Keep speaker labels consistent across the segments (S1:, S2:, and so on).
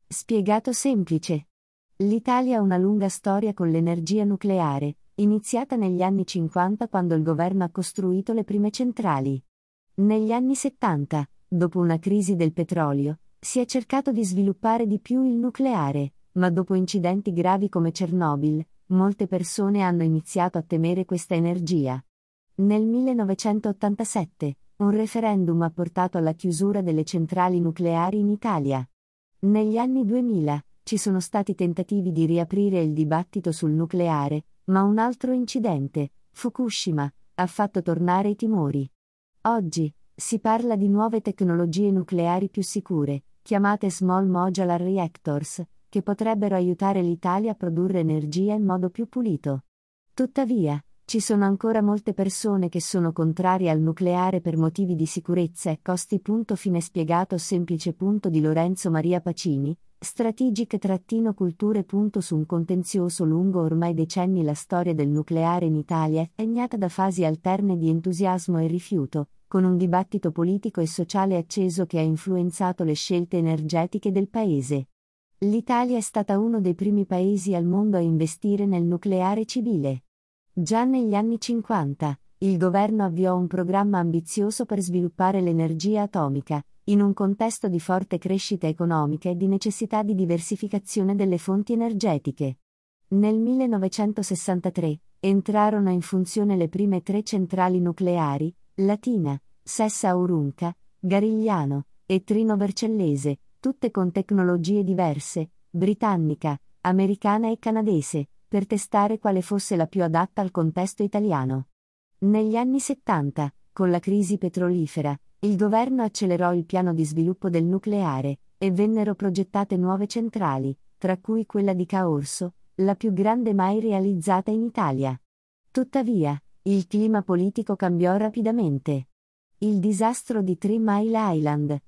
S1: Spiegato semplice. L'Italia ha una lunga storia con l'energia nucleare, iniziata negli anni 50 quando il governo ha costruito le prime centrali. Negli anni 70, dopo una crisi del petrolio, si è cercato di sviluppare di più il nucleare, ma dopo incidenti gravi come Chernobyl, molte persone hanno iniziato a temere questa energia. Nel 1987, un referendum ha portato alla chiusura delle centrali nucleari in Italia. Negli anni 2000, ci sono stati tentativi di riaprire il dibattito sul nucleare, ma un altro incidente, Fukushima, ha fatto tornare i timori. Oggi, si parla di nuove tecnologie nucleari più sicure, chiamate Small Modular Reactors, che potrebbero aiutare l'Italia a produrre energia in modo più pulito. Tuttavia, ci sono ancora molte persone che sono contrarie al nucleare per motivi di sicurezza e costi. Fine spiegato semplice. Di Lorenzo Maria Pacini, Strategic-culture. Su un contenzioso lungo ormai decenni. La storia del nucleare in Italia è segnata da fasi alterne di entusiasmo e rifiuto, con un dibattito politico e sociale acceso che ha influenzato le scelte energetiche del paese. L'Italia è stata uno dei primi paesi al mondo a investire nel nucleare civile. Già negli anni 50, il governo avviò un programma ambizioso per sviluppare l'energia atomica, in un contesto di forte crescita economica e di necessità di diversificazione delle fonti energetiche. Nel 1963, entrarono in funzione le prime 3 centrali nucleari, Latina, Sessa Aurunca, Garigliano e Trino Vercellese, tutte con tecnologie diverse, britannica, americana e canadese, per testare quale fosse la più adatta al contesto italiano. Negli anni 70, con la crisi petrolifera, il governo accelerò il piano di sviluppo del nucleare, e vennero progettate nuove centrali, tra cui quella di Caorso, la più grande mai realizzata in Italia. Tuttavia, il clima politico cambiò rapidamente. Il disastro di 3 Mile Island,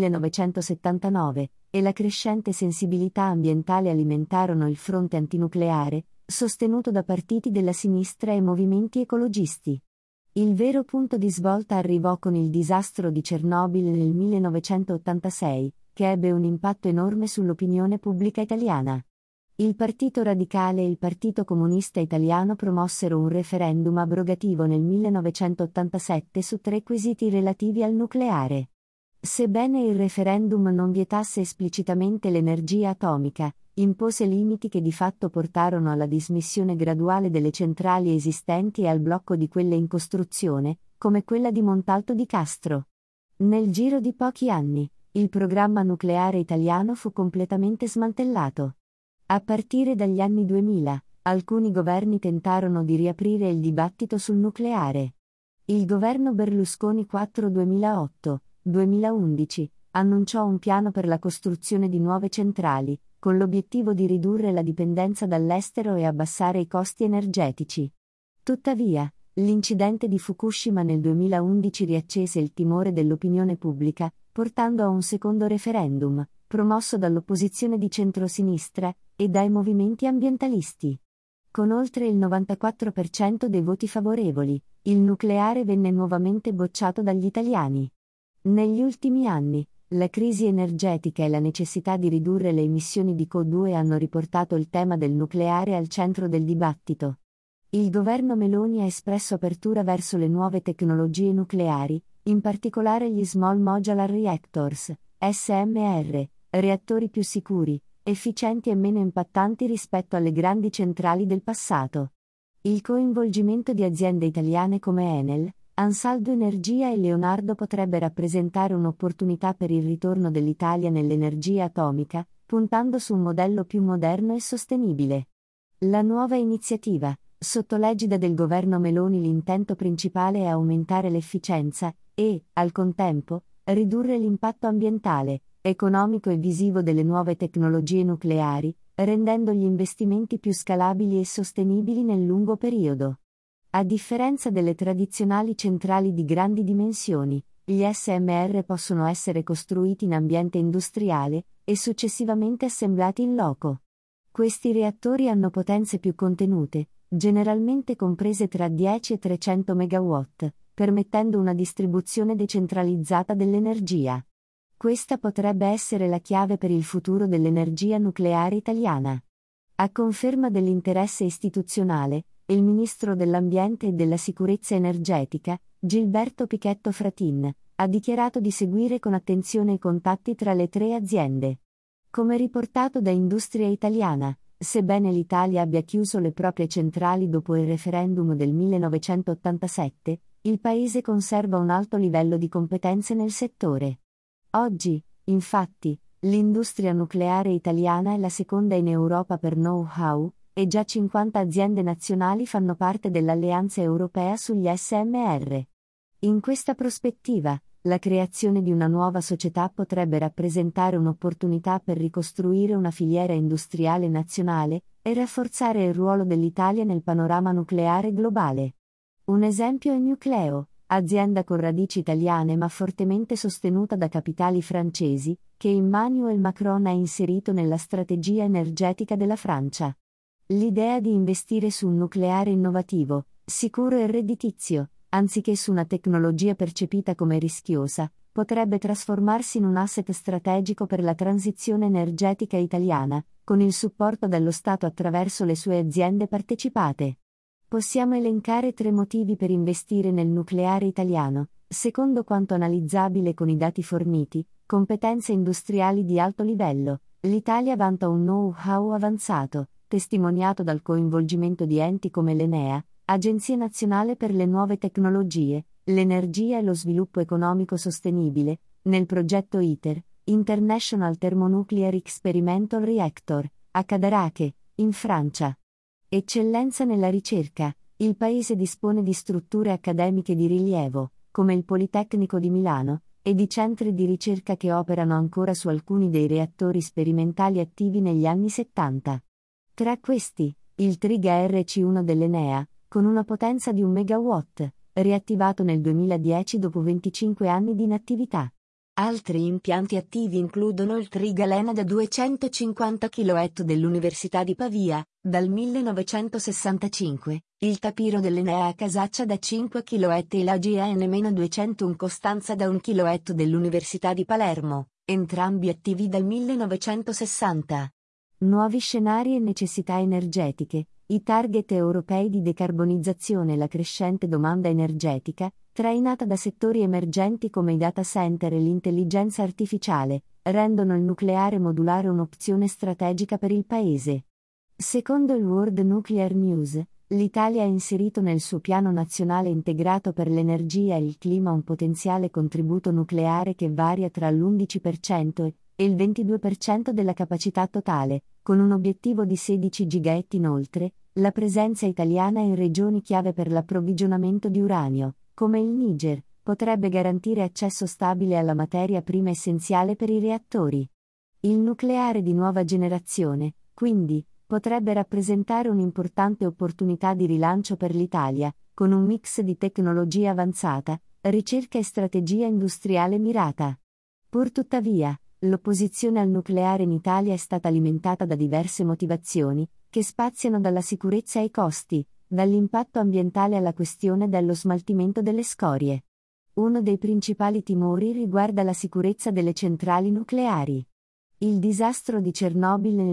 S1: 1979, e la crescente sensibilità ambientale alimentarono il fronte antinucleare, sostenuto da partiti della sinistra e movimenti ecologisti. Il vero punto di svolta arrivò con il disastro di Chernobyl nel 1986, che ebbe un impatto enorme sull'opinione pubblica italiana. Il Partito Radicale e il Partito Comunista Italiano promossero un referendum abrogativo nel 1987 su 3 quesiti relativi al nucleare. Sebbene il referendum non vietasse esplicitamente l'energia atomica, impose limiti che di fatto portarono alla dismissione graduale delle centrali esistenti e al blocco di quelle in costruzione, come quella di Montalto di Castro. Nel giro di pochi anni, il programma nucleare italiano fu completamente smantellato. A partire dagli anni 2000, alcuni governi tentarono di riaprire il dibattito sul nucleare. Il governo Berlusconi IV 2008-2011 annunciò un piano per la costruzione di nuove centrali, con l'obiettivo di ridurre la dipendenza dall'estero e abbassare i costi energetici. Tuttavia, l'incidente di Fukushima nel 2011 riaccese il timore dell'opinione pubblica, portando a un secondo referendum, promosso dall'opposizione di centrosinistra e dai movimenti ambientalisti. Con oltre il 94% dei voti favorevoli, il nucleare venne nuovamente bocciato dagli italiani. Negli ultimi anni, la crisi energetica e la necessità di ridurre le emissioni di CO2 hanno riportato il tema del nucleare al centro del dibattito. Il governo Meloni ha espresso apertura verso le nuove tecnologie nucleari, in particolare gli Small Modular Reactors, SMR, reattori più sicuri, efficienti e meno impattanti rispetto alle grandi centrali del passato. Il coinvolgimento di aziende italiane come Enel, Ansaldo Energia e Leonardo potrebbe rappresentare un'opportunità per il ritorno dell'Italia nell'energia atomica, puntando su un modello più moderno e sostenibile. La nuova iniziativa, sotto l'egida del governo Meloni, l'intento principale è aumentare l'efficienza e, al contempo, ridurre l'impatto ambientale, economico e visivo delle nuove tecnologie nucleari, rendendo gli investimenti più scalabili e sostenibili nel lungo periodo. A differenza delle tradizionali centrali di grandi dimensioni, gli SMR possono essere costruiti in ambiente industriale e successivamente assemblati in loco. Questi reattori hanno potenze più contenute, generalmente comprese tra 10 e 300 MW, permettendo una distribuzione decentralizzata dell'energia. Questa potrebbe essere la chiave per il futuro dell'energia nucleare italiana. A conferma dell'interesse istituzionale, il ministro dell'Ambiente e della Sicurezza Energetica, Gilberto Pichetto Fratin, ha dichiarato di seguire con attenzione i contatti tra le tre aziende. Come riportato da Industria Italiana, sebbene l'Italia abbia chiuso le proprie centrali dopo il referendum del 1987, il paese conserva un alto livello di competenze nel settore. Oggi, infatti, l'industria nucleare italiana è la seconda in Europa per know-how, e già 50 aziende nazionali fanno parte dell'Alleanza Europea sugli SMR. In questa prospettiva, la creazione di una nuova società potrebbe rappresentare un'opportunità per ricostruire una filiera industriale nazionale e rafforzare il ruolo dell'Italia nel panorama nucleare globale. Un esempio è Nucleo, azienda con radici italiane ma fortemente sostenuta da capitali francesi, che Emmanuel Macron ha inserito nella strategia energetica della Francia. L'idea di investire su un nucleare innovativo, sicuro e redditizio, anziché su una tecnologia percepita come rischiosa, potrebbe trasformarsi in un asset strategico per la transizione energetica italiana, con il supporto dello Stato attraverso le sue aziende partecipate. Possiamo elencare 3 motivi per investire nel nucleare italiano, secondo quanto analizzabile con i dati forniti: competenze industriali di alto livello. L'Italia vanta un know-how avanzato, testimoniato dal coinvolgimento di enti come l'ENEA, Agenzia Nazionale per le Nuove Tecnologie, l'Energia e lo Sviluppo Economico Sostenibile, nel progetto ITER, International Thermonuclear Experimental Reactor, a Cadarache, in Francia. Eccellenza nella ricerca. Il paese dispone di strutture accademiche di rilievo, come il Politecnico di Milano, e di centri di ricerca che operano ancora su alcuni dei reattori sperimentali attivi negli anni 70. Tra questi, il TRIG RC1 dell'ENEA, con una potenza di 1 MW, riattivato nel 2010 dopo 25 anni di inattività. Altri impianti attivi includono il TRIG Alena da 250 kW dell'Università di Pavia, dal 1965, il Tapiro dell'ENEA a Casaccia da 5 kW e la GAN-201 Costanza da 1 kW dell'Università di Palermo, entrambi attivi dal 1960. Nuovi scenari e necessità energetiche. I target europei di decarbonizzazione e la crescente domanda energetica, trainata da settori emergenti come i data center e l'intelligenza artificiale, rendono il nucleare modulare un'opzione strategica per il paese. Secondo il World Nuclear News, l'Italia ha inserito nel suo piano nazionale integrato per l'energia e il clima un potenziale contributo nucleare che varia tra l'11% e il 22% della capacità totale, con un obiettivo di 16 GW. Inoltre, la presenza italiana in regioni chiave per l'approvvigionamento di uranio, come il Niger, potrebbe garantire accesso stabile alla materia prima essenziale per i reattori. Il nucleare di nuova generazione, quindi, potrebbe rappresentare un'importante opportunità di rilancio per l'Italia, con un mix di tecnologia avanzata, ricerca e strategia industriale mirata. Purtuttavia, l'opposizione al nucleare in Italia è stata alimentata da diverse motivazioni, che spaziano dalla sicurezza ai costi, dall'impatto ambientale alla questione dello smaltimento delle scorie. Uno dei principali timori riguarda la sicurezza delle centrali nucleari. Il disastro di Chernobyl nel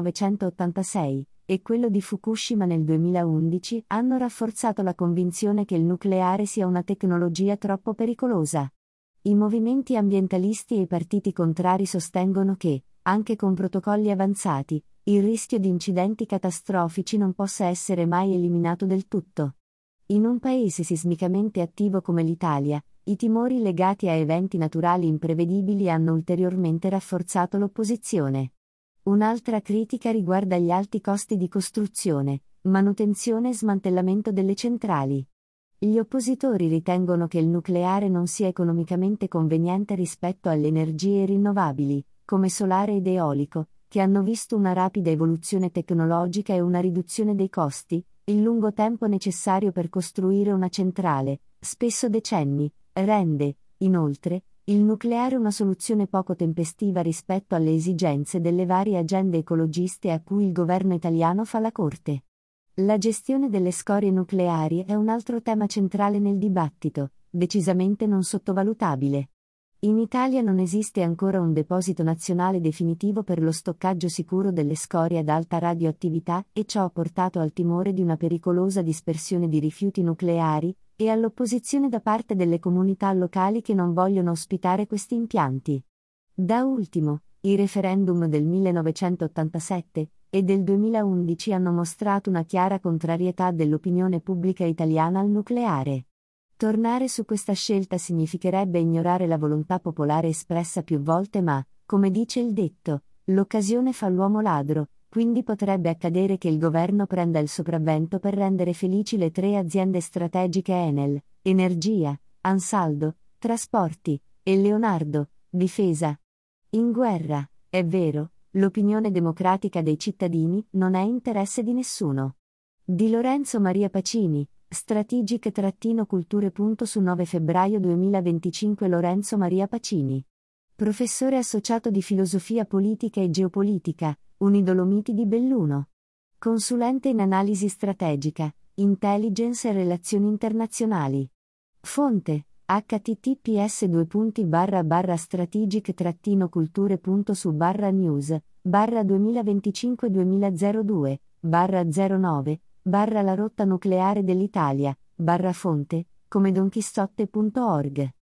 S1: 1986 e quello di Fukushima nel 2011 hanno rafforzato la convinzione che il nucleare sia una tecnologia troppo pericolosa. I movimenti ambientalisti e i partiti contrari sostengono che, anche con protocolli avanzati, il rischio di incidenti catastrofici non possa essere mai eliminato del tutto. In un paese sismicamente attivo come l'Italia, i timori legati a eventi naturali imprevedibili hanno ulteriormente rafforzato l'opposizione. Un'altra critica riguarda gli alti costi di costruzione, manutenzione e smantellamento delle centrali. Gli oppositori ritengono che il nucleare non sia economicamente conveniente rispetto alle energie rinnovabili, come solare ed eolico, che hanno visto una rapida evoluzione tecnologica e una riduzione dei costi, il lungo tempo necessario per costruire una centrale, spesso decenni, rende, inoltre, il nucleare una soluzione poco tempestiva rispetto alle esigenze delle varie agende ecologiste a cui il governo italiano fa la corte. La gestione delle scorie nucleari è un altro tema centrale nel dibattito, decisamente non sottovalutabile. In Italia non esiste ancora un deposito nazionale definitivo per lo stoccaggio sicuro delle scorie ad alta radioattività e ciò ha portato al timore di una pericolosa dispersione di rifiuti nucleari e all'opposizione da parte delle comunità locali che non vogliono ospitare questi impianti. Da ultimo, i referendum del 1987 e del 2011 hanno mostrato una chiara contrarietà dell'opinione pubblica italiana al nucleare. Tornare su questa scelta significherebbe ignorare la volontà popolare espressa più volte ma, come dice il detto, l'occasione fa l'uomo ladro, quindi potrebbe accadere che il governo prenda il sopravvento per rendere felici le tre aziende strategiche Enel, Energia, Ansaldo, Trasporti, e Leonardo, Difesa. In guerra, è vero, l'opinione democratica dei cittadini non è interesse di nessuno. Di Lorenzo Maria Pacini, Strategic-Culture. Su 9 febbraio 2025. Lorenzo Maria Pacini. Professore associato di Filosofia Politica e Geopolitica, Unidolomiti di Belluno. Consulente in analisi strategica, intelligence e relazioni internazionali. Fonte: https://strategic-culture.su/news/2025-2002/09/la rotta nucleare dell'Italia, fonte, come donchiscotte.org.